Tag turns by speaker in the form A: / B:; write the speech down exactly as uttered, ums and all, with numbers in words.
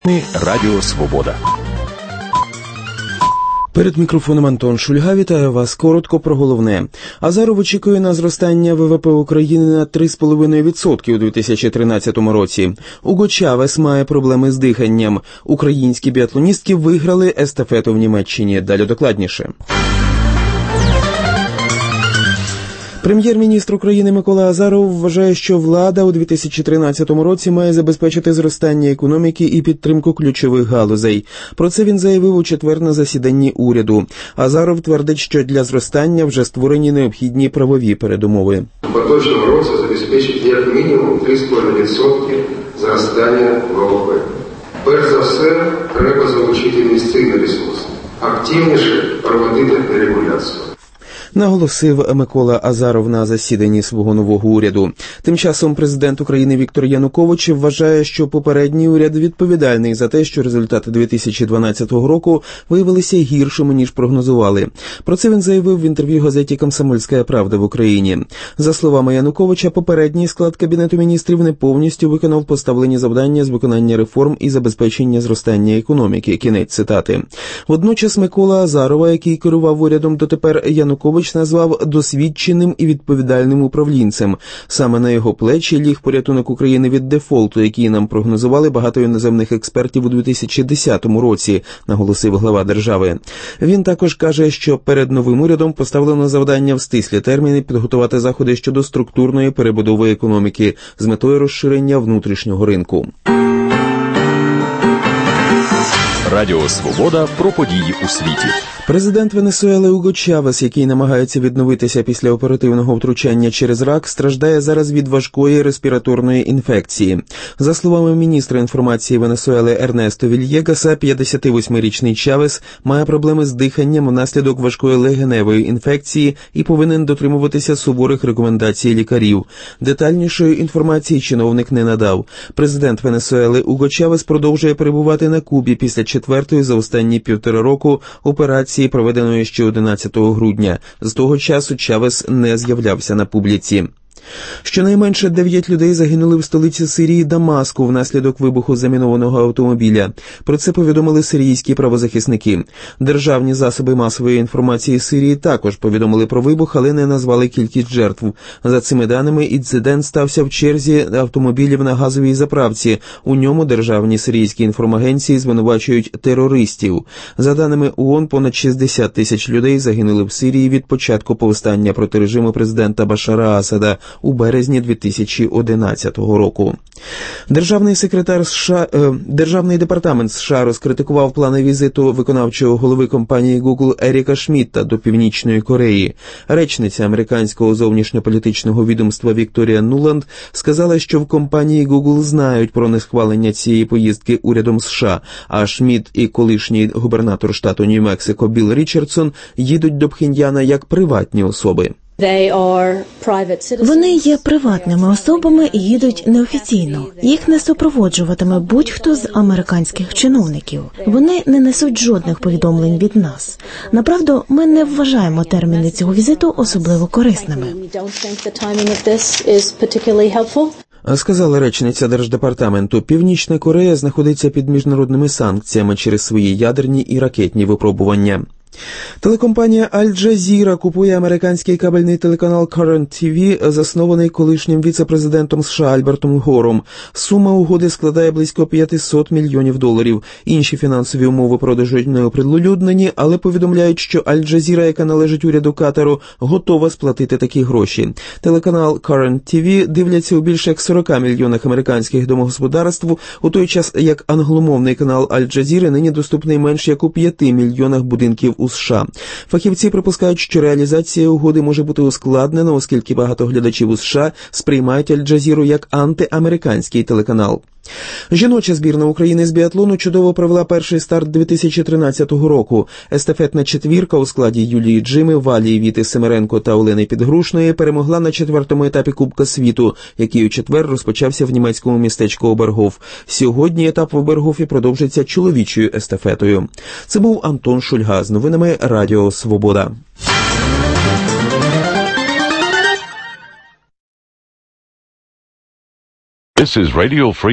A: Радіо Свобода.
B: Перед мікрофоном Антон Шульга. Вітаю вас. Коротко про головне. Азаров очікує на зростання ВВП України на три з половиною відсотки у дві тисячі тринадцятому році. Уго Чавес має проблеми з диханням. Українські біатлоністки виграли естафету в Німеччині. Далі докладніше. Прем'єр-міністр України Микола Азаров вважає, що влада у дві тисячі тринадцятому році має забезпечити зростання економіки і підтримку ключових галузей. Про це він заявив у четвер на засіданні уряду. Азаров твердить, що для зростання вже створені необхідні правові передумови.
C: У поточному році забезпечить як мінімум три з половиною відсотки зростання ВВП. Перш за все, треба залучити інвестиційний ресурс, активніше проводити дерегуляцію.
B: Наголосив Микола Азаров на засіданні свого нового уряду. Тим часом президент України Віктор Янукович вважає, що попередній уряд відповідальний за те, що результати дві тисячі дванадцятого року виявилися гіршими, ніж прогнозували. Про це він заявив в інтерв'ю газеті «Комсомольська правда» в Україні. За словами Януковича, попередній склад Кабінету міністрів не повністю виконав поставлені завдання з виконання реформ і забезпечення зростання економіки. Кінець цитати. Водночас Микола Азарова, який керував урядом дотепер, Янукович назвав досвідченим і відповідальним управлінцем. Саме на його плечі ліг порятунок України від дефолту, який нам прогнозували багато іноземних експертів у дві тисячі десятому році, наголосив глава держави. Він також каже, що перед новим урядом поставлено завдання в стислі терміни підготувати заходи щодо структурної перебудови економіки з метою розширення внутрішнього ринку.
A: Радіо Свобода про події у світі.
B: Президент Венесуели Уго Чавес, який намагається відновитися після оперативного втручання через рак, страждає зараз від важкої респіраторної інфекції. За словами міністра інформації Венесуели Ернесто Вільєгаса, п'ятдесятивосьмирічний Чавес має проблеми з диханням внаслідок важкої легеневої інфекції і повинен дотримуватися суворих рекомендацій лікарів. Детальнішої інформації чиновник не надав. Президент Венесуели Уго Чавес продовжує перебувати на Кубі після четвертої за останні півтора року операції, проведеної ще одинадцятого грудня. З того часу Чавес не з'являвся на публіці. Щонайменше дев'ять людей загинули в столиці Сирії Дамаску внаслідок вибуху замінованого автомобіля. Про це повідомили сирійські правозахисники. Державні засоби масової інформації Сирії також повідомили про вибух, але не назвали кількість жертв. За цими даними, інцидент стався в черзі автомобілів на газовій заправці. У ньому державні сирійські інформагенції звинувачують терористів. За даними ООН, понад шістдесят тисяч людей загинули в Сирії від початку повстання проти режиму президента Башара Асада у березні дві тисячі одинадцятого року. Державний секретар США, е, Державний департамент США розкритикував плани візиту виконавчого голови компанії Google Еріка Шмідта до Північної Кореї. Речниця американського зовнішньополітичного відомства Вікторія Нуланд сказала, що в компанії Google знають про несхвалення цієї поїздки урядом США, а Шмідт і колишній губернатор штату Нью-Мексико Білл Річардсон їдуть до Пхеньяна як приватні особи.
D: Вони є приватними особами і їдуть неофіційно. Їх не супроводжуватиме будь-хто з американських чиновників. Вони не несуть жодних повідомлень від нас. Направду, ми не вважаємо терміни цього візиту особливо корисними.
B: Сказала речниця Держдепартаменту. Північна Корея знаходиться під міжнародними санкціями через свої ядерні і ракетні випробування. Телекомпанія Аль-Джазіра купує американський кабельний телеканал Current ті ві, заснований колишнім віце-президентом США Альбертом Гором. Сума угоди складає близько п'ятсот мільйонів доларів. Інші фінансові умови продажу не оприлюднені, але повідомляють, що Аль-Джазіра, яка належить уряду Катару, готова сплатити такі гроші. Телеканал Current ті ві дивляться у більше як сорока мільйонах американських домогосподарств, у той час як англомовний канал Аль-Джазіри нині доступний менш як у п'яти мільйонах будинків у США. Фахівці припускають, що реалізація угоди може бути ускладнена, оскільки багато глядачів у США сприймають Аль-Джазіру як антиамериканський телеканал. Жіноча збірна України з біатлону чудово провела перший старт дві тисячі тринадцятого року. Естафетна четвірка у складі Юлії Джими, Валії Віти Семеренко та Олени Підгрушної перемогла на четвертому етапі Кубка світу, який у четвер розпочався в німецькому містечку Обергоф. Сьогодні етап в Обергофі продовжиться чоловічою естафетою. Це був Антон Шульга з новинами Радіо Свобода.
A: This is Radio Free